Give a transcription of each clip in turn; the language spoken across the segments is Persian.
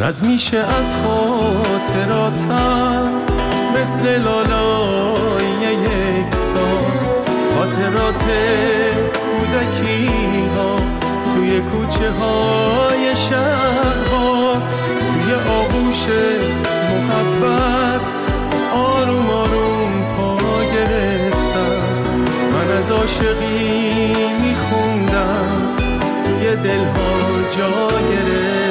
رد میشه از خاطراتم مثل لالای یک ساز، خاطرات کودکی ها توی کوچه های شهر باز، توی آغوش محبت آروم آروم پا گرفتم. من از عاشقی میخوندم توی دلها جا گرفتم.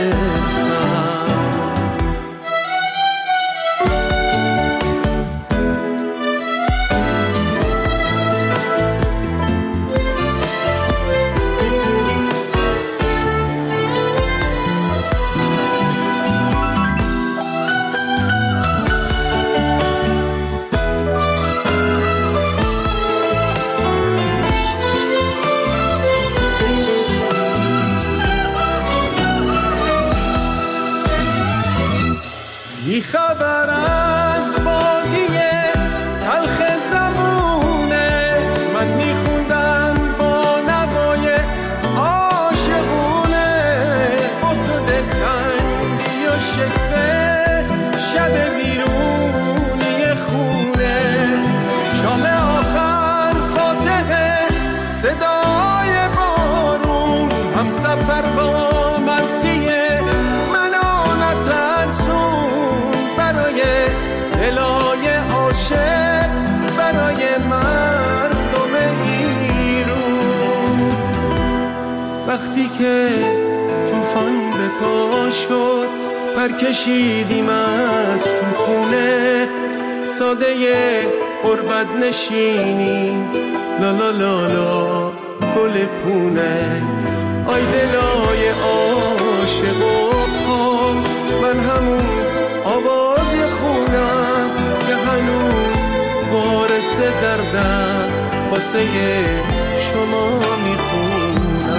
خبر از بازی تلخ زمونه، من میخوندم با نوای عاشقونه. بغض و دلتنگی و شکوه، شب ویرونی خونه، شام آخر فاتحه، صدای بارون، هم سفر با مرسیه، منو نترسون برای دلای عاشق، برای مردم ایرون. وقتی که طوفان به پا شد، پر کشیدیم از تو خونه، ساده غربت نشینی، لا لا لا لا گل پونه. آی دلای عاشق و پا، من همون آواز خونم که هنوز وارث دردم، واسه شما میخونم.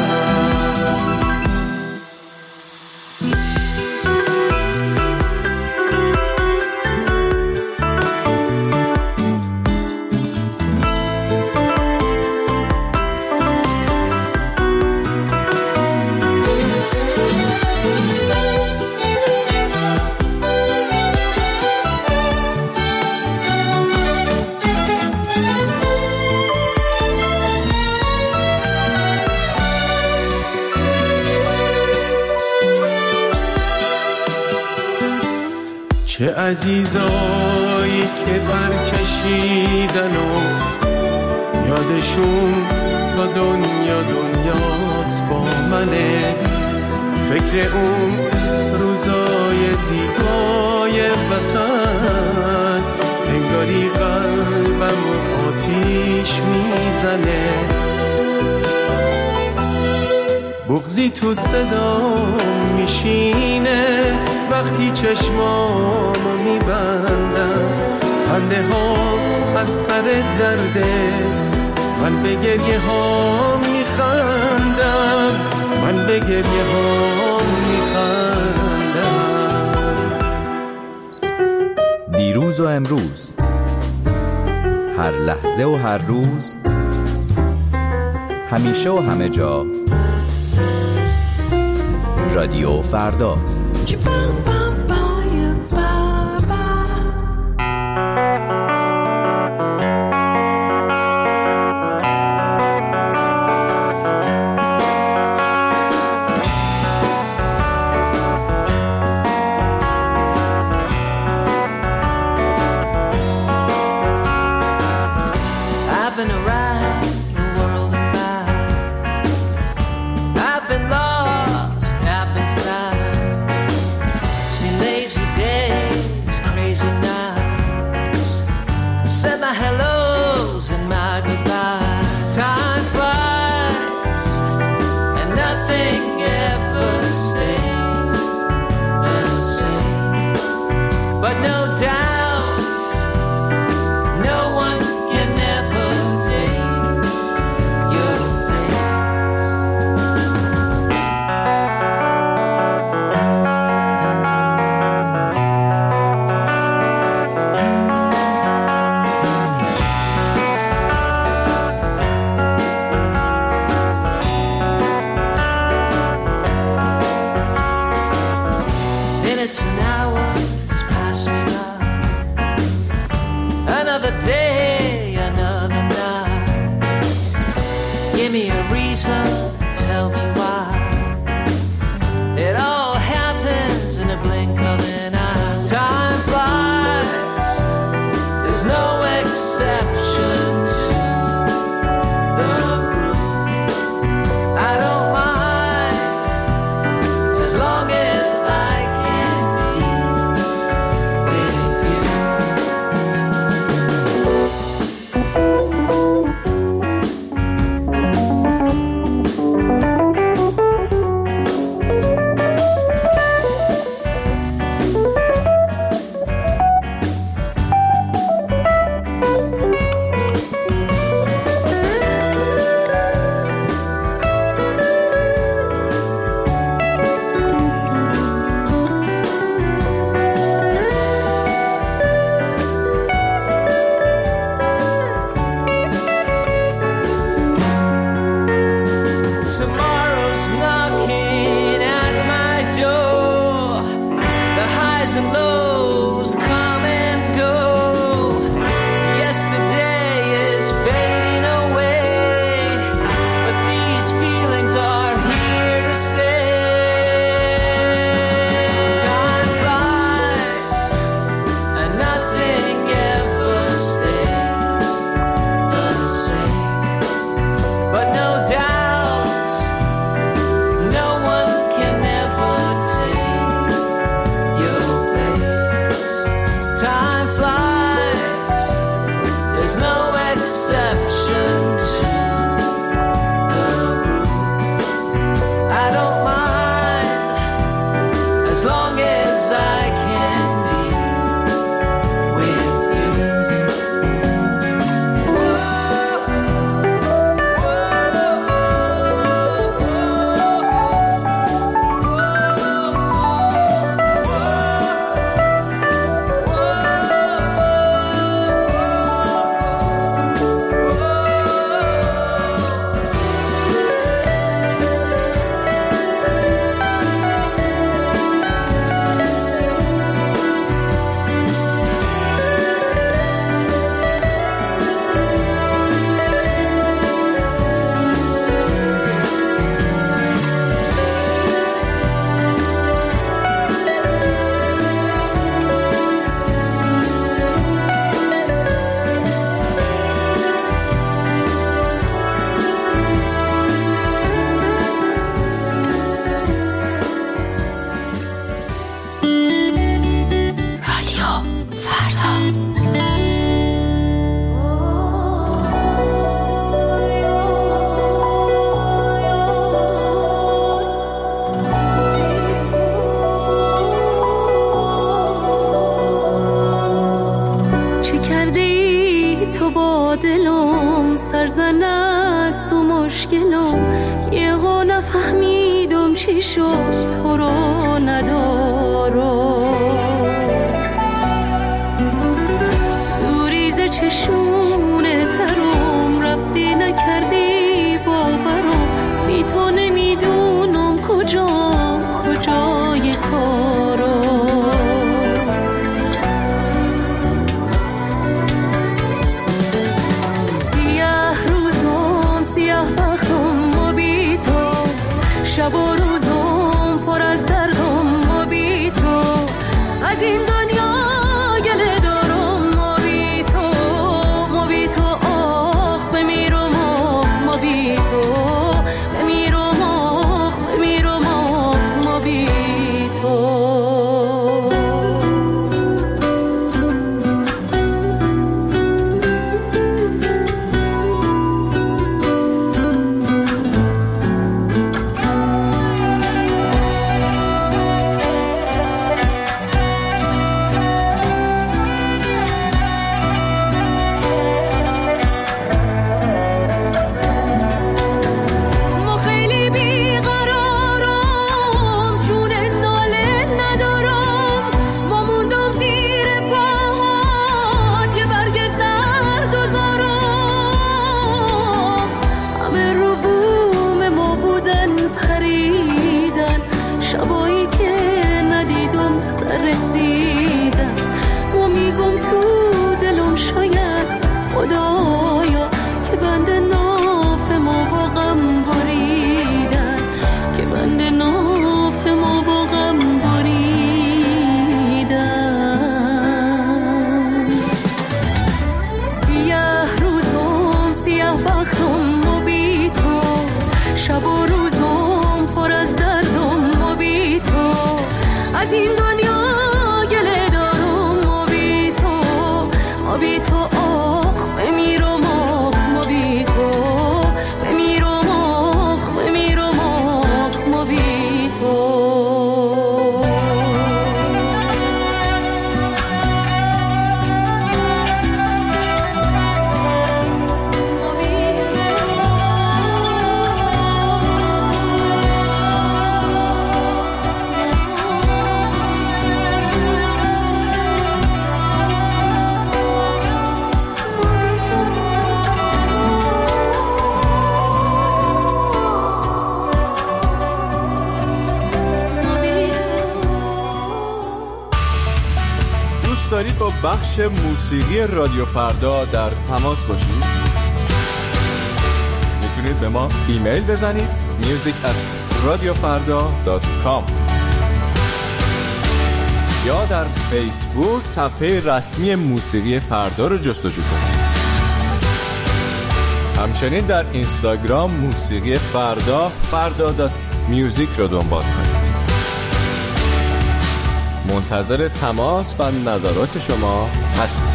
چه عزیزایی که پر کشیدن و یادشون تا دنیا دنیاست با منه. فکر اون روزای زیبای وطن، انگاری قلبم آتیش میزنه. بغضی تو صدام میشینه وقتی چشمامو میبندم. خنده ها از سر درده، من به گریه ها میخندم، من به گریه ها میخندم. دیروز و امروز، هر لحظه و هر روز، همیشه و همه جا، رادیو فردا. There's no exception to the rule. I don't mind as long as I can be with you. Tomorrow's knocking at my door. The highs and lows come and go. Yesterday is fading away, but these feelings are here to stay. Time flies and nothing ever stays the same, but no doubt no one can ever take your place. Time flies, there's no exception to the rule. I don't mind as long as I can be with you. چه کرده ای تو با دلم، سرزن است و مشکلم، یهو نفهمیدم چی شد تو رو ندارم. دوریز چشمونه ترم، رفتی نکردی باورم، بی تو نمیدونم کجای کارم. شب و روزم پر از دردم ما بی تو، از این دنیا گله دارم ما بی تو آخ بمیرم آخ ما بی تو، بمیرم آخ ما بی تو. بدبختم و بی تو، شب و روزم پر از دردم و بی تو، از این دنیا گله دارم و بی تو، و بی تو آخ بمیرم آخ و بی تو، بمیرم آخ بمیرم آخ و بی تو. دارید با بخش موسیقی رادیو فردا در تماس باشید؟ میتونید به ما ایمیل بزنید music@radiofarda.com یا در فیسبوک صفحه رسمی موسیقی فردا رو جستجو کنید. همچنین در اینستاگرام موسیقی فردا فردا.music رو دنبال کنید. منتظر تماس و نظرات شما هستم.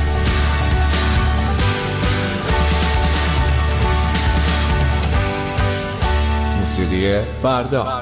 موسیقی فردا.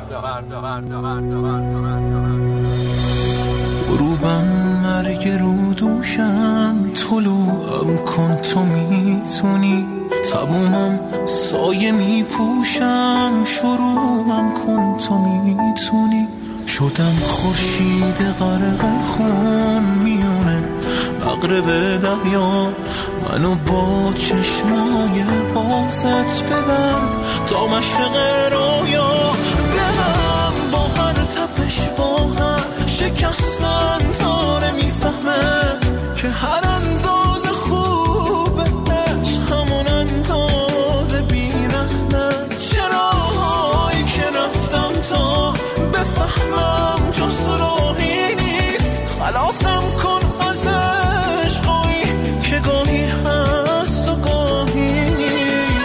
غروبم مرگ رو دوشم، طلوعم کن تو میتونی، تمومم سایه میپوشم، شروعم کن تو میتونی، شدم خورشید غرق خون میونه مغرب دریا، منو با چشمای بازت ببر تا مشرق رویا، دلم با هر تپش با هر شکستن داره میفهمه که هر اندازه خوبه عشق همون اندازه بی‌رحمه، چرایی که رفتم تا بفهمم جز راهی نیست، خلاصم کن از عشقایی که گاهی هست و گاهی نیست.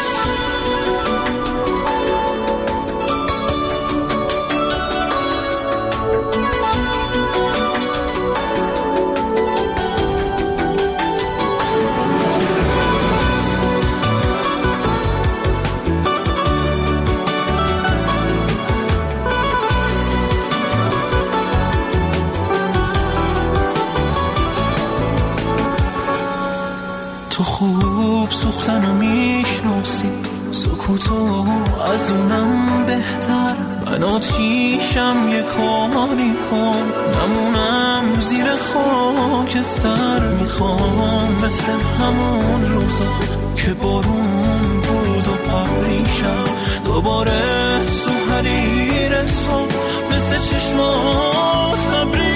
تو خوب سوختنو میشناسی، سکوتو از اونم بهتر، من آتیشم یه کاری کن نمونم زیر خاکستر، میخوام مثل همون روزا که بارون بود و پریشم دوباره سو حریر تو، مثل چشمات صبری